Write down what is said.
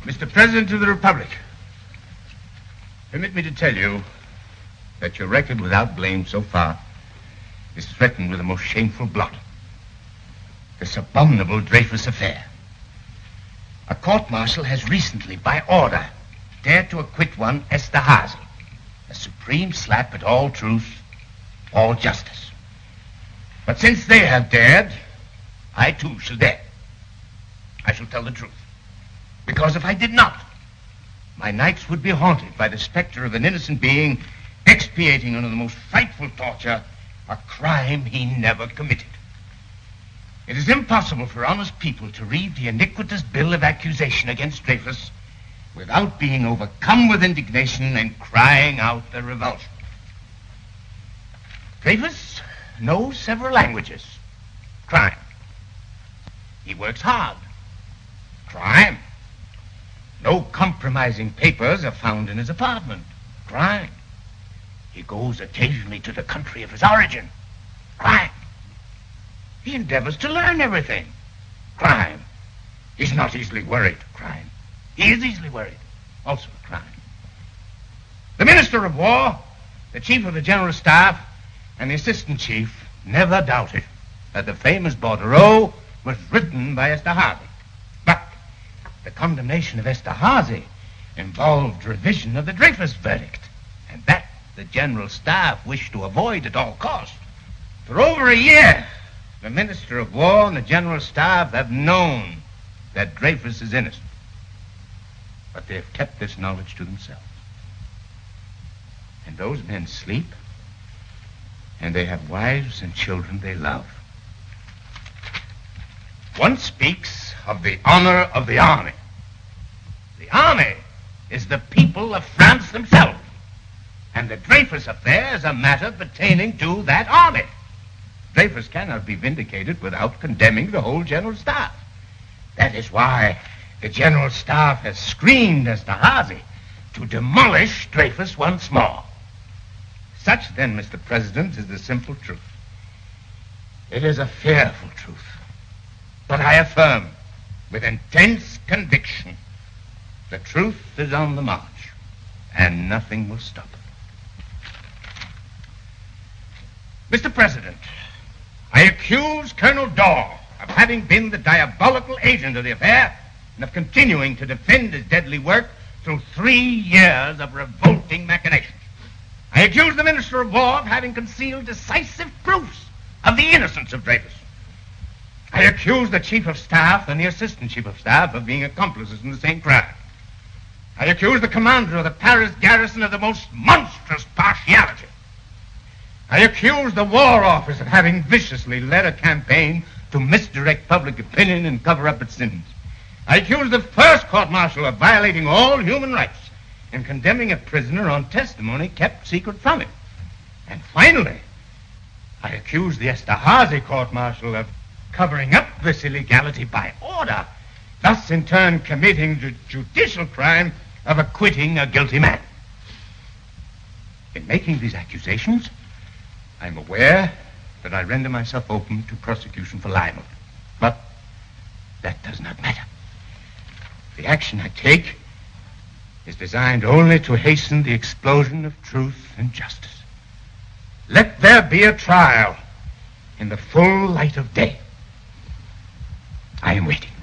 Mr. President of the Republic, permit me to tell you that your record without blame so far is threatened with a most shameful blot. This abominable Dreyfus affair. A court-martial has recently, by order, dared to acquit one Esterhazy, a supreme slap at all truth, all justice. But since they have dared, I too shall dare. I shall tell the truth. Because if I did not, my nights would be haunted by the specter of an innocent being expiating under the most frightful torture a crime he never committed. It is impossible for honest people to read the iniquitous bill of accusation against Dreyfus without being overcome with indignation and crying out their revulsion. Dreyfus knows several languages. Crime. He works hard. Crime. No compromising papers are found in his apartment. Crime. He goes occasionally to the country of his origin. Crime. He endeavors to learn everything. Crime. He's not easily worried. Crime. He is easily worried. Also a crime. The Minister of War, the Chief of the General Staff, and the Assistant Chief never doubted that the famous Bordereau was written by Esterhazy. But the condemnation of Esterhazy involved revision of the Dreyfus verdict, and that the General Staff wished to avoid at all costs. For over a year, the Minister of War and the General Staff have known that Dreyfus is innocent. But they have kept this knowledge to themselves. And those men sleep, and they have wives and children they love. One speaks of the honor of the army. The army is the people of France themselves. And the Dreyfus affair is a matter pertaining to that army. Dreyfus cannot be vindicated without condemning the whole General Staff. That is why the General Staff has screened Esterhazy to demolish Dreyfus once more. Such, then, Mr. President, is the simple truth. It is a fearful truth. But I affirm, with intense conviction, the truth is on the march, and nothing will stop it. Mr. President, I accuse Colonel Dorr of having been the diabolical agent of the affair and of continuing to defend his deadly work through 3 years of revolting machinations. I accuse the Minister of War of having concealed decisive proofs of the innocence of Dreyfus. I accuse the Chief of Staff and the Assistant Chief of Staff of being accomplices in the same crime. I accuse the commander of the Paris garrison of the most monstrous partiality. I accuse the War Office of having viciously led a campaign to misdirect public opinion and cover up its sins. I accuse the first court-martial of violating all human rights and condemning a prisoner on testimony kept secret from him. And finally, I accuse the Esterhazy court-martial of covering up this illegality by order, thus in turn committing the judicial crime of acquitting a guilty man. In making these accusations, I'm aware that I render myself open to prosecution for libel. But that does not matter. The action I take is designed only to hasten the explosion of truth and justice. Let there be a trial in the full light of day. I am waiting.